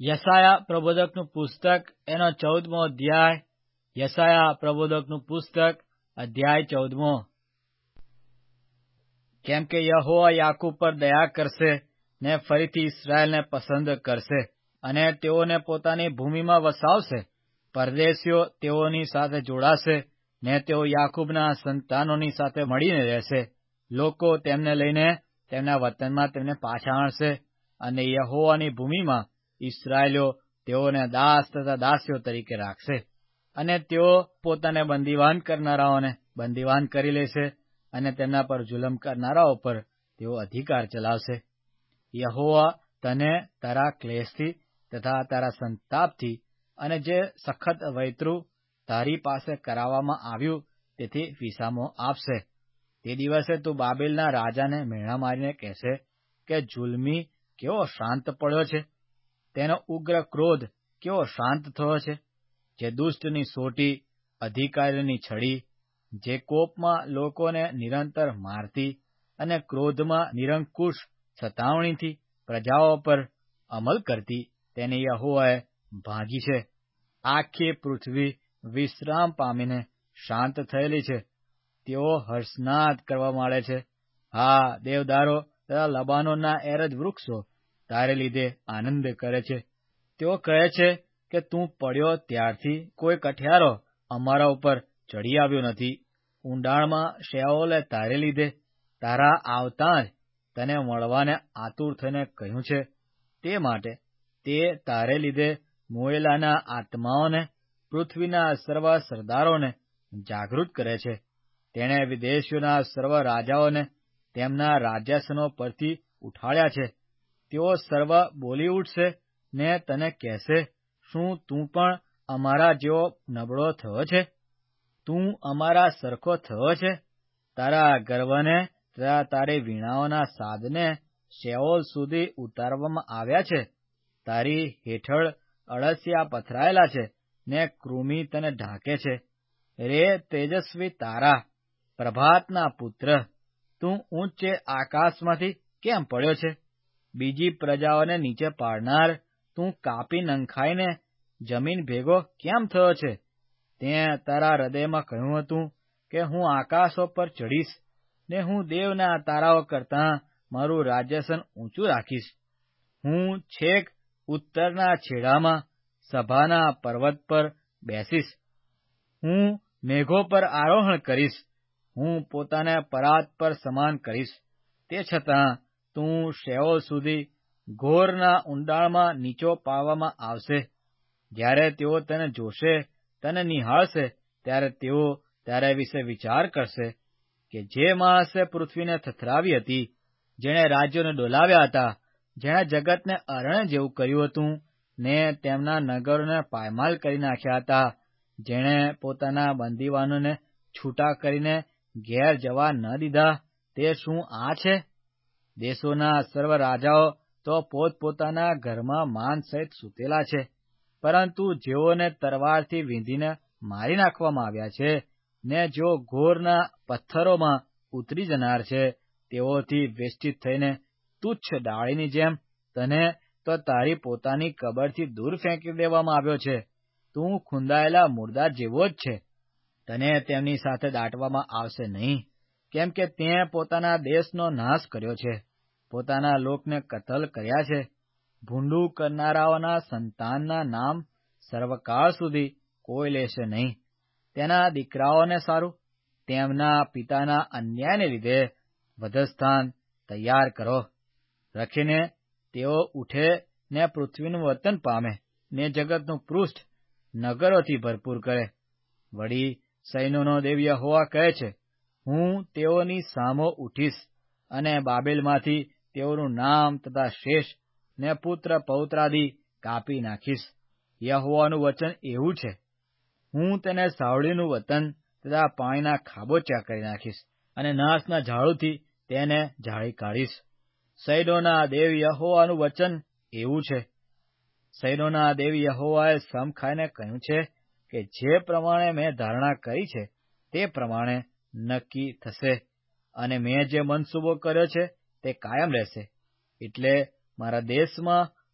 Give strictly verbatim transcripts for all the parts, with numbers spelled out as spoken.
યશાયા પ્રબોધકનું પુસ્તક એનો ચૌદમો અધ્યાય. યશાયા પ્રબોધકનું પુસ્તક અધ્યાય ચૌદમો. કેમ કે યહોવા યાકૂબ પર દયા કરશે ને ફરીથી ઇસ્રાયેલને પસંદ કરશે, અને તેઓને પોતાની ભૂમિમાં વસાવશે. પરદેશીઓ તેઓની સાથે જોડાશે, ને તેઓ યાકૂબના સંતાનોની સાથે મળીને રહેશે. લોકો તેમને લઈને તેમના વતનમાં તેમને પાછા આણશે, અને યહોવાની ભૂમિમાં ઇસ્રાયેલીઓ તેઓને દાસ તથા દાસીઓ તરીકે રાખશે. અને તેઓ પોતાને બંદીવાન કરનારાઓને બંદીવાન કરી લેશે, અને તેમના પર જુલમ કરનારાઓ પર તેઓ અધિકાર ચલાવશે. યહોવા તને તારા ક્લેશથી તથા તારા સંતાપથી અને જે સખત વૈતરું તારી પાસે કરાવવામાં આવ્યું તેથી વિસામો આપશે. તે દિવસે તું બાબેલના રાજાને મેણા મારીને કહેશે કે જુલમી કેવો શાંત પડ્યો છે, તેનો ઉગ્ર ક્રોધ કેવો શાંત થયો છે. જે દુષ્ટની સોટી, અધિકારીની છડી, જે કોપમાં લોકોને નિરંતર મારતી અને ક્રોધમાં નિરંકુશ સતાવણીથી પ્રજાઓ પર અમલ કરતી, તેને યહોવાએ ભાંગી છે. આખી પૃથ્વી વિશ્રામ પામીને શાંત થયેલી છે. તેઓ હર્ષનાદ કરવા માંડે છે. હા, દેવદારો તથા લબાનોનના એરજ વૃક્ષો તારે લીધે આનંદ કરે છે. તેઓ કહે છે કે તું પડ્યો ત્યારથી કોઈ કઠિયારો અમારા ઉપર ચડી આવ્યો નથી. ઊંડાણમાં શેઓલે તારે લીધે તારા આવતાં જ તને મળવાને આતુર થઈને કહ્યું છે. તે માટે તે તારે લીધે મોયેલાના આત્માઓને, પૃથ્વીના સર્વ સરદારોને જાગૃત કરે છે. તેણે વિદેશીઓના સર્વ રાજાઓને તેમના રાજ્યાસનો પરથી ઉઠાડ્યા છે. તેઓ સર્વ બોલી ઉઠશે ને તને કહેશે, શું તું પણ અમારા જેવો નબળો થયો છે? તું અમારા સરખો થયો છે? તારા ગર્વને તથા તારી વીણાઓના સાદને શેઓલ સુધી ઉતારવામાં આવ્યા છે. તારી હેઠળ અળસિયા પથરાયેલા છે, ને કૃમિ તને ઢાંકે છે. રે તેજસ્વી તારા, પ્રભાતના પુત્ર, તું ઊંચે આકાશમાંથી કેમ પડ્યો છે? બીજી પ્રજાઓને નીચે પાડનાર, તું કાપી નંખાઈને જમીન ભેગો કેમ થયો છે? તે તારા હૃદયમાં કહ્યું હતું કે હું આકાશો પર ચડીશ, ને હું દેવના તારાઓ કરતાં મારું રાજ્યાસન ઊંચું રાખીશ. હું છેક ઉત્તરના છેડામાં સભાના પર્વત પર બેસીશ. હું મેઘો પર આરોહણ કરીશ. હું પોતાને પરાત પર સમાન કરીશ. તે છતાં તું શેઓલ સુધી ઘોરના ઊંડાણમાં નીચો પાડવામાં આવશે. જ્યારે તેઓ તને જોશે, તને નિહાળશે, ત્યારે તેઓ તારા વિશે વિચાર કરશે કે જે માણસે પૃથ્વીને થથરાવી હતી, જેણે રાજ્યોને ડોલાવ્યા હતા, જેણે જગતને અરણ્ય જેવું કર્યું હતું, ને તેમના નગરોને પાયમાલ કરી નાખ્યા હતા, જેણે પોતાના બંદીવાનોને છૂટા કરીને ઘેર જવા ન દીધા, તે શું આ છે? દેશોના સર્વ રાજાઓ તો પોતપોતાના ઘરમાં માન સહિત સૂતેલા છે, પરંતુ જેઓને તરવારથી વીંધીને મારી નાખવામાં આવ્યા છે, ને જેઓ ઘોરના પથ્થરોમાં ઉતરી જનાર છે, તેઓથી વેષ્ટિત થઈને તુચ્છ ડાળીની જેમ તને તો તારી પોતાની કબરથી દૂર ફેંકી દેવામાં આવ્યો છે. તું ખૂંદાયેલા મુર્દા જેવો જ છે. તને તેમની સાથે દાટવામાં આવશે નહીં, કેમ કે તેં પોતાના દેશનો નાશ કર્યો છે, પોતાના લોકને કતલ કર્યા છે. ભૂંડું કરનારાઓના સંતાનના નામ સર્વકાળ સુધી કોઈ લેશે નહીં. તેના દીકરાઓને સારું, તેમના પિતાના અન્યાયને લીધે વધસ્થાન તૈયાર કરો. રખીને તેઓ ઉઠે ને પૃથ્વીનું વતન પામે, ને જગતનું પૃષ્ઠ નગરોથી ભરપૂર કરે. વળી સૈન્યોનો દેવ યહોવા કહે છે, હું તેઓની સામો ઉઠીશ, અને બાબેલમાંથી તેઓનું નામ તથા શેષ ને પુત્ર પૌત્રાદિ કાપી નાખીશ. યહોવાનું વચન એવું છે, હું તેને સાવડીનું વતન તથા પાણીના ખાબોચિયા કરી નાખીશ, અને નાશના ઝાડુથી તેને ઝાડી કાઢીશ. સૈન્યોના દેવ યહોવાનું વચન એવું છે. સૈન્યોના દેવ યહોવાએ સમ ખાઈને કહ્યું છે કે જે પ્રમાણે મેં ધારણા કરી છે તે પ્રમાણે નક્કી થશે, અને મેં જે મનસૂબો કર્યો છે તે કાયમ રહેશે. એટલે મારા દેશમાં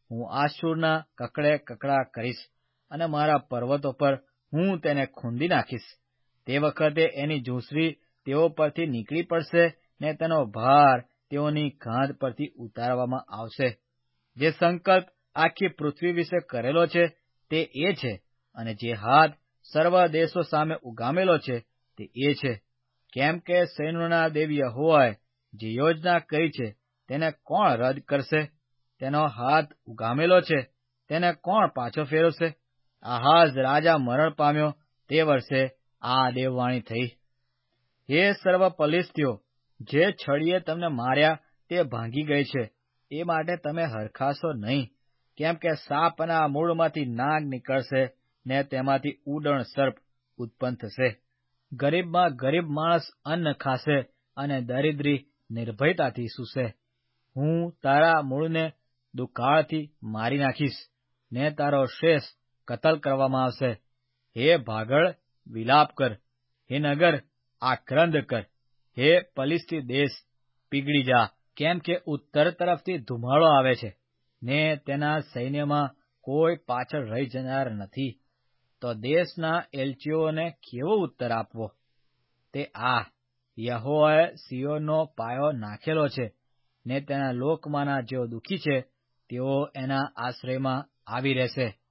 હું આશુરના કકડે કકડા કરીશ, અને મારા પર્વતો પર હું તેને ખૂંદી નાખીશ. તે વખતે એની ઝૂંસરી તેઓ પરથી નીકળી પડશે, ને તેનો ભાર તેઓની કાંધ પરથી ઉતારવામાં આવશે. જે સંકલ્પ આખી પૃથ્વી વિશે કરેલો છે તે એ છે, અને જે હાથ સર્વ દેશો સામે ઉગામેલો છે તે એ છે. કેમ કે સૈન્યોના દેવ યહોવાએ જે યોજના કરી છે તેને કોણ રદ કરશે? તેનો હાથ ઉગામેલો છે, તેને કોણ પાછો ફેરવશે? આહાઝ રાજા મરણ પામ્યો તે વર્ષે આ દેવવાણી થઈ. હે સર્વ પલિશ્તીઓ, જે છડીએ તમને માર્યા તે ભાંગી ગઈ છે, એ માટે તમે હરખાશો નહીં. કેમ કે સાપના મૂળમાંથી નાગ નીકળશે, ને તેમાંથી ઉડણ સર્પ ઉત્પન્ન થશે. ગરીબમાં ગરીબ માણસ અન્ન ખાશે, અને દરિદ્રી નિર્ભયતાથી સૂશે. હું તારા મૂળને દુકાળથી મારી નાખીશ, ને તારો શેષ કતલ કરવામાં આવશે. હે ભાગળ, વિલાપ કર. હે નગર, આક્રંદ કર. હે પલિશ્તી દેશ, પીગળી જા. કેમ કે ઉત્તર તરફથી ધુમાડો આવે છે, ને તેના સૈન્યમાં કોઈ પાછળ રહી જનાર નથી. તો દેશના એલચીઓને કેવો ઉત્તર આપવો? તે આ: યહોવાએ સિયોનનો પાયો નાખેલો છે, ને તેના લોકમાંના જેઓ દુઃખી છે તેઓ એના આશ્રયમાં આવી રહેશે.